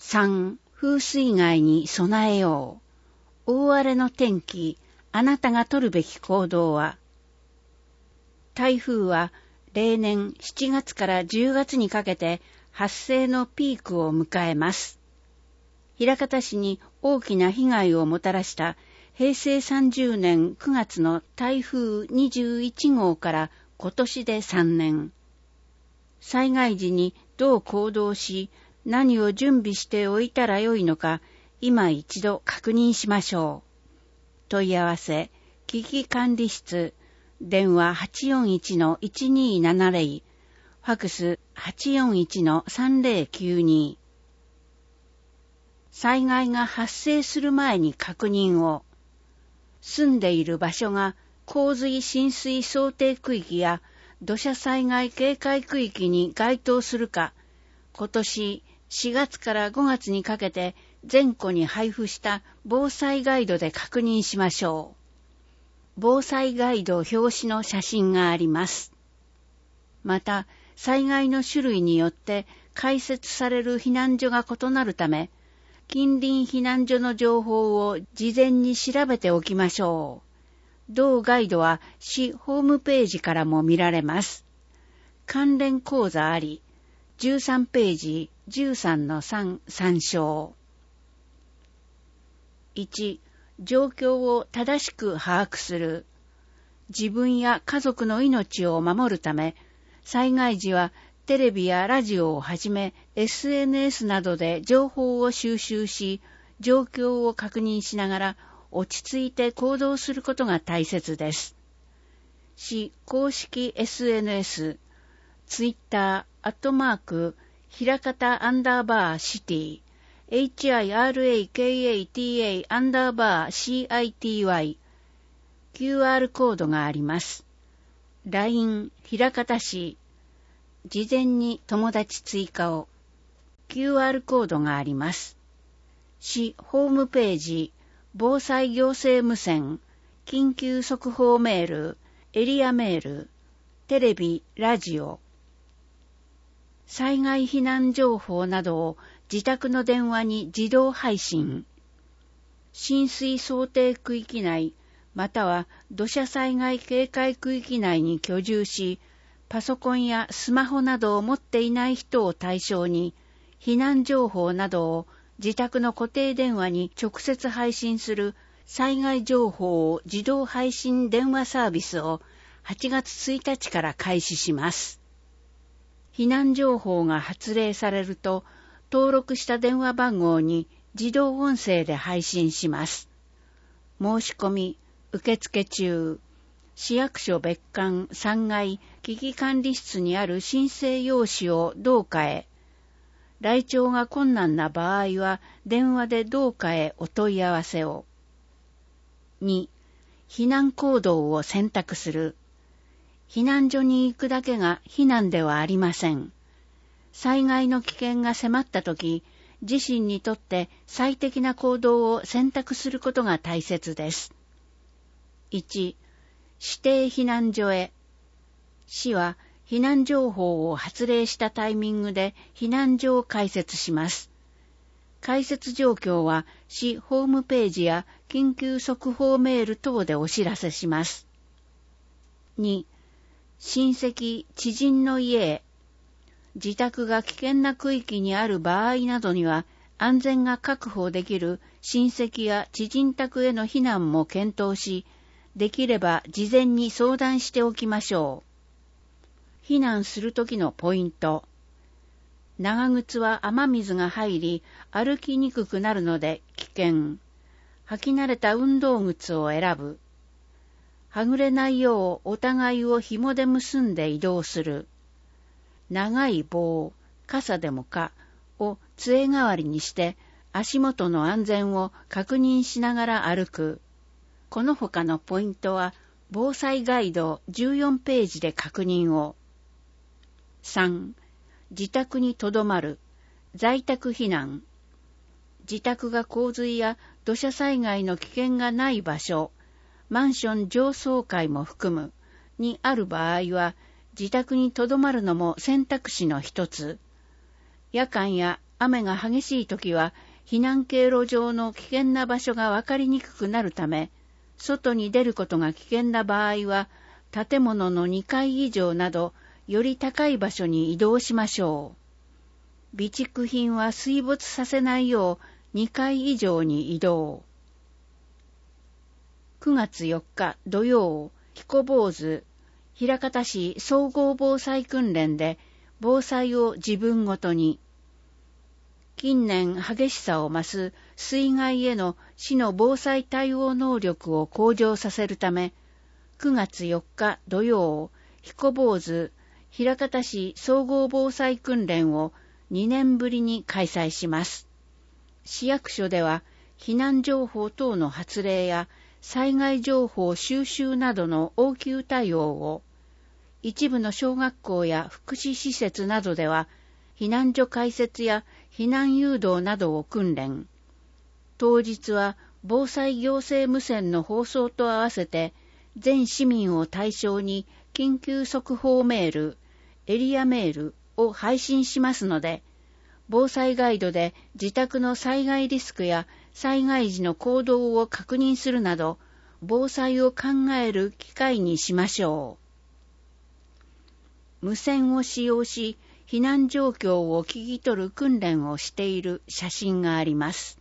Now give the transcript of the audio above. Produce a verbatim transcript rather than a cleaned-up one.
さん、風水害に備えよう。大荒れの天気、あなたが取るべき行動は。台風は例年しちがつからじゅうがつにかけて発生のピークを迎えます。枚方市に大きな被害をもたらしたへいせいさんじゅうねんくがつの台風にじゅういちごうから今年でさんねん。災害時にどう行動し、何を準備しておいたらよいのか、今一度確認しましょう。問い合わせ、危機管理室、電話 はちよんいちのいちにーななぜろ、ファクス はちよんいちのさんぜろきゅうに。災害が発生する前に確認を。住んでいる場所が洪水浸水想定区域や土砂災害警戒区域に該当するか、今年しがつからごがつにかけて全戸に配布した防災ガイドで確認しましょう。防災ガイド表紙の写真があります。また、災害の種類によって開設される避難所が異なるため、近隣避難所の情報を事前に調べておきましょう。同ガイドは市ホームページからも見られます。関連講座あり、じゅうさんページじゅうさんのさん参照。いち、状況を正しく把握する。自分や家族の命を守るため、災害時はテレビやラジオをはじめ エスエヌエス などで情報を収集し、状況を確認しながら落ち着いて行動することが大切です。市公式 エスエヌエス、ツイッター、アットマーク、ひらかたアンダーバーシティ、エイチアイアールエーケーエーティーエー アンダーバー シーアイティーワイ、キューアール コードがあります。ライン、ひらかた市、事前に友達追加を。キューアール コードがあります。市ホームページ、防災行政無線、緊急速報メール、エリアメール、テレビ、ラジオ。災害避難情報などを自宅の電話に自動配信。浸水想定区域内、または土砂災害警戒区域内に居住し、パソコンやスマホなどを持っていない人を対象に、避難情報などを自宅の固定電話に直接配信する災害情報を自動配信電話サービスをはちがつついたちから開始します。避難情報が発令されると、登録した電話番号に自動音声で配信します。申し込み、受付中。市役所別館さんがい危機管理室にある申請用紙を同課へ。来庁が困難な場合は電話で同課へお問い合わせを。に、避難行動を選択する。避難所に行くだけが避難ではありません。災害の危険が迫ったとき、自身にとって最適な行動を選択することが大切です。いち、指定避難所へ。市は避難情報を発令したタイミングで避難所を開設します。開設状況は市ホームページや緊急速報メール等でお知らせします。に、親戚、知人の家へ。自宅が危険な区域にある場合などには安全が確保できる親戚や知人宅への避難も検討し、できれば事前に相談しておきましょう。避難するときのポイント。長靴は雨水が入り歩きにくくなるので危険。履き慣れた運動靴を選ぶ。はぐれないようお互いを紐で結んで移動する。長い棒、傘でもかを杖代わりにして足元の安全を確認しながら歩く。この他のポイントは防災ガイドじゅうよんページで確認を。さん、自宅にとどまる。在宅避難。自宅が洪水や土砂災害の危険がない場所、マンション上層階も含むにある場合は、自宅にとどまるのも選択肢の一つ。夜間や雨が激しいときは避難経路上の危険な場所がわかりにくくなるため、外に出ることが危険な場合は、建物のにかい以上など、より高い場所に移動しましょう。備蓄品は水没させないようにかい以上に移動。くがつよっか土曜、彦坊主、枚方市総合防災訓練で防災を自分ごとに。近年激しさを増す水害への市の防災対応能力を向上させるため、くがつよっか土曜、彦坊主、枚方市総合防災訓練をにねんぶりに開催します。市役所では避難情報等の発令や災害情報収集などの応急対応を、一部の小学校や福祉施設などでは避難所開設や避難誘導などを訓練。当日は防災行政無線の放送と合わせて全市民を対象に緊急速報メール、エリアメールを配信しますので、防災ガイドで自宅の災害リスクや災害時の行動を確認するなど、防災を考える機会にしましょう。無線を使用し、避難状況を聞き取る訓練をしている写真があります。